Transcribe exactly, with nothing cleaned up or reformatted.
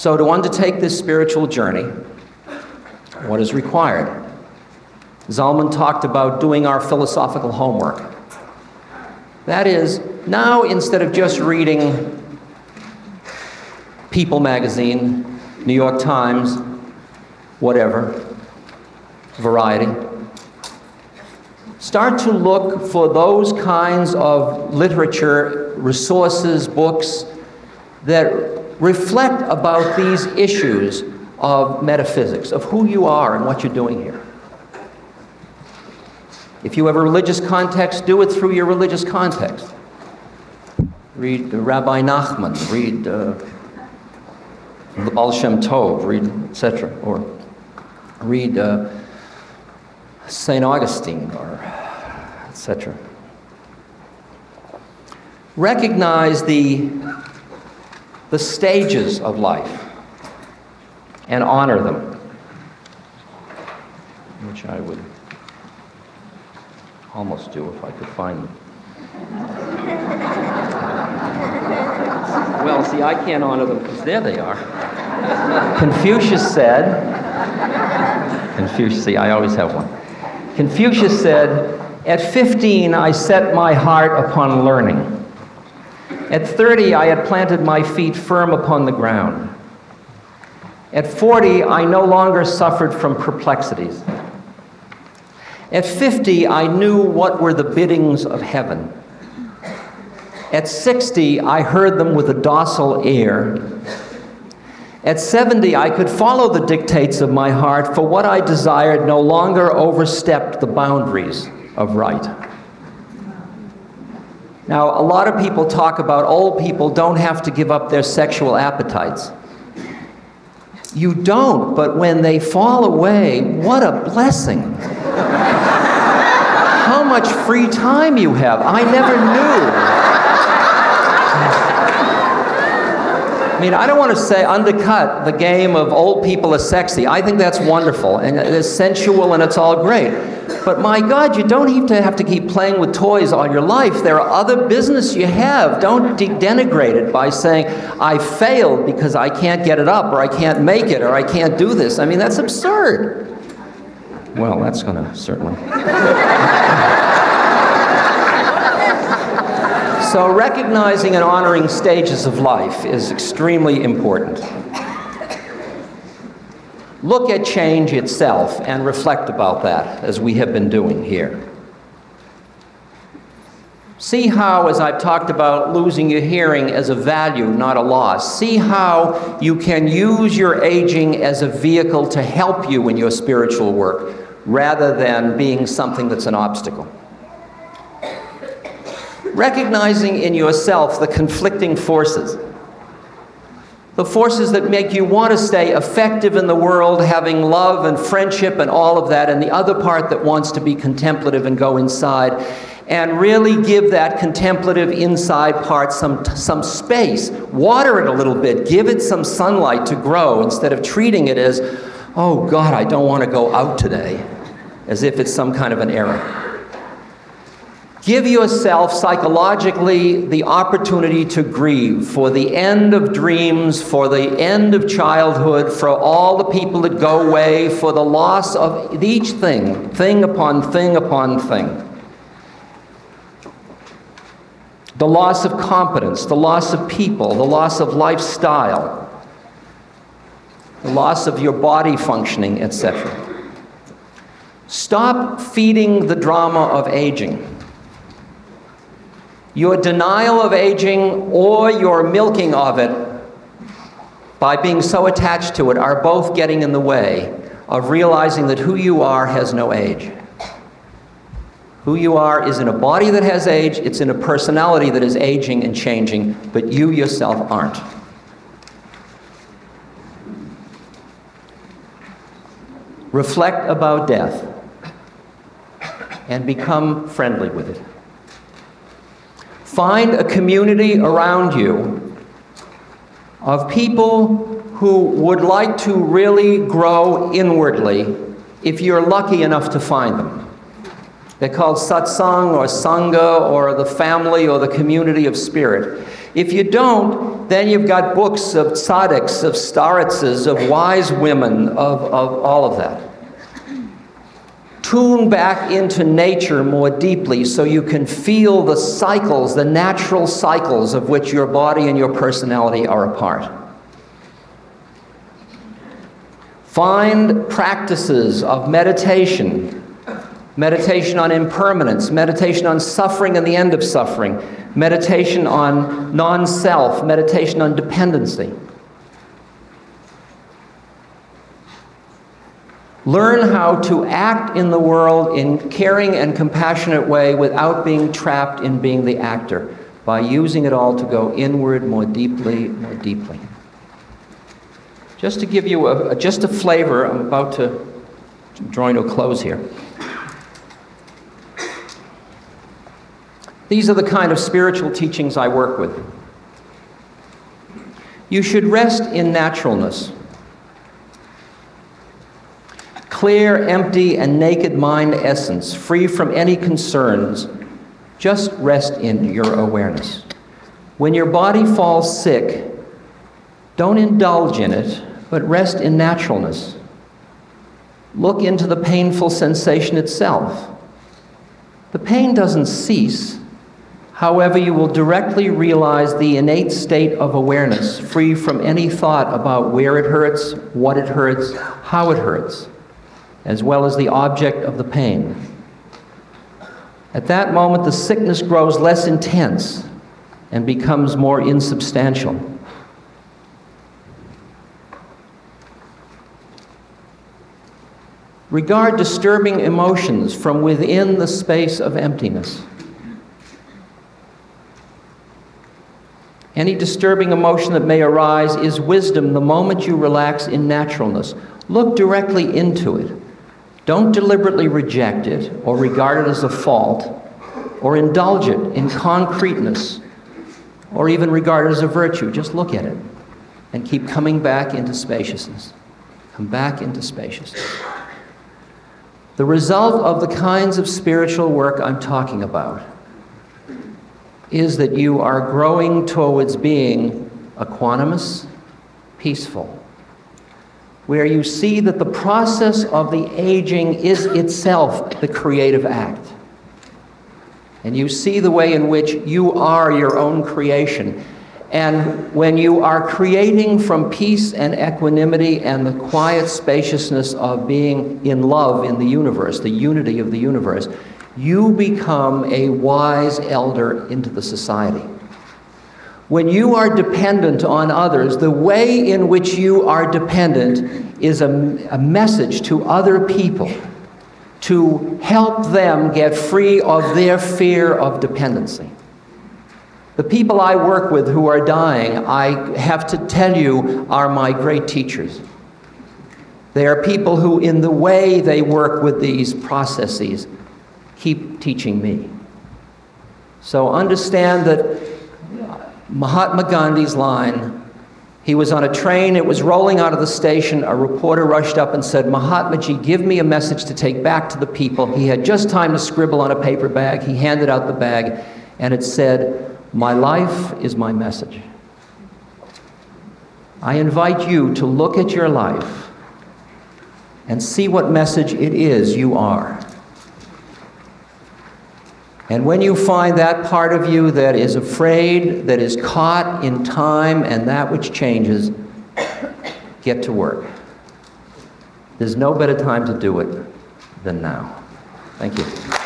So to undertake this spiritual journey, what is required? Zalman talked about doing our philosophical homework. That is, now instead of just reading People magazine, New York Times, whatever, Variety, start to look for those kinds of literature, resources, books that reflect about these issues of metaphysics, of who you are and what you're doing here. If you have a religious context, do it through your religious context. Read Rabbi Nachman, read uh, the Baal Shem Tov, read et cetera, or read uh, Saint Augustine, or et cetera. Recognize the, the stages of life and honor them, which I would almost do if I could find them. Well, see, I can't honor them because there they are. Confucius said, Confucius, see, I always have one. Confucius said, at fifteen, I set my heart upon learning. At thirty, I had planted my feet firm upon the ground. At forty, I no longer suffered from perplexities. At fifty, I knew what were the biddings of heaven. At sixty, I heard them with a docile ear. At seventy, I could follow the dictates of my heart, for what I desired no longer overstepped the boundaries of right. Now, a lot of people talk about old people don't have to give up their sexual appetites. You don't, but when they fall away, what a blessing. How much free time you have. I never knew. I mean, I don't want to say undercut the game of old people are sexy. I think that's wonderful, and it's sensual, and it's all great. But my God, you don't have to have to keep playing with toys all your life. There are other business you have. Don't de- denigrate it by saying, I failed because I can't get it up, or I can't make it, or I can't do this. I mean, that's absurd. Well, that's going to certainly... So recognizing and honoring stages of life is extremely important. Look at change itself and reflect about that, as we have been doing here. See how, as I've talked about, losing your hearing as a value, not a loss. See how you can use your aging as a vehicle to help you in your spiritual work, rather than being something that's an obstacle. Recognizing in yourself the conflicting forces, the forces that make you want to stay effective in the world, having love and friendship and all of that, and the other part that wants to be contemplative and go inside, and really give that contemplative inside part some, some space. Water it a little bit, give it some sunlight to grow, instead of treating it as, oh God, I don't want to go out today, as if it's some kind of an error. Give yourself psychologically the opportunity to grieve for the end of dreams, for the end of childhood, for all the people that go away, for the loss of each thing, thing upon thing upon thing. The loss of competence, the loss of people, the loss of lifestyle, the loss of your body functioning, et cetera. Stop feeding the drama of aging. Your denial of aging or your milking of it by being so attached to it are both getting in the way of realizing that who you are has no age. Who you are is in a body that has age, it's in a personality that is aging and changing, but you yourself aren't. Reflect about death and become friendly with it. Find a community around you of people who would like to really grow inwardly, if you're lucky enough to find them. They're called satsang or sangha or the family or the community of spirit. If you don't, Then you've got books of tzaddiks, of staritzes, of wise women, of, of all of that. Tune back into nature more deeply so you can feel the cycles, the natural cycles of which your body and your personality are a part. Find practices of meditation, meditation on impermanence, meditation on suffering and the end of suffering, meditation on non-self, meditation on dependency. Learn how to act in the world in caring and compassionate way without being trapped in being the actor, by using it all to go inward more deeply, more deeply. Just to give you a, a, just a flavor, I'm about to draw to a close here. These are the kind of spiritual teachings I work with. You should rest in naturalness. Clear, empty, and naked mind essence, free from any concerns. Just rest in your awareness. When your body falls sick, don't indulge in it, but rest in naturalness. Look into the painful sensation itself. The pain doesn't cease. However, you will directly realize the innate state of awareness, free from any thought about where it hurts, what it hurts, how it hurts, as well as the object of the pain. At that moment, the sickness grows less intense and becomes more insubstantial. Regard disturbing emotions from within the space of emptiness. Any disturbing emotion that may arise is wisdom the moment you relax in naturalness. Look directly into it. Don't deliberately reject it or regard it as a fault or indulge it in concreteness or even regard it as a virtue. Just look at it and keep coming back into spaciousness. Come back into spaciousness. The result of the kinds of spiritual work I'm talking about is that you are growing towards being equanimous, peaceful, where you see that the process of the aging is itself the creative act. And you see the way in which you are your own creation. And when you are creating from peace and equanimity and the quiet spaciousness of being in love in the universe, the unity of the universe, you become a wise elder into the society. When you are dependent on others, the way in which you are dependent is a, a message to other people to help them get free of their fear of dependency. The people I work with who are dying, I have to tell you, are my great teachers. They are people who, in the way they work with these processes, keep teaching me. So understand that Mahatma Gandhi's line, he was on a train, it was rolling out of the station, a reporter rushed up and said, "Mahatmaji, give me a message to take back to the people." He had just time to scribble on a paper bag. He handed out the bag, and it said, "My life is my message." I invite you to look at your life and see what message it is you are. And when you find that part of you that is afraid, that is caught in time and that which changes, get to work. There's no better time to do it than now. Thank you.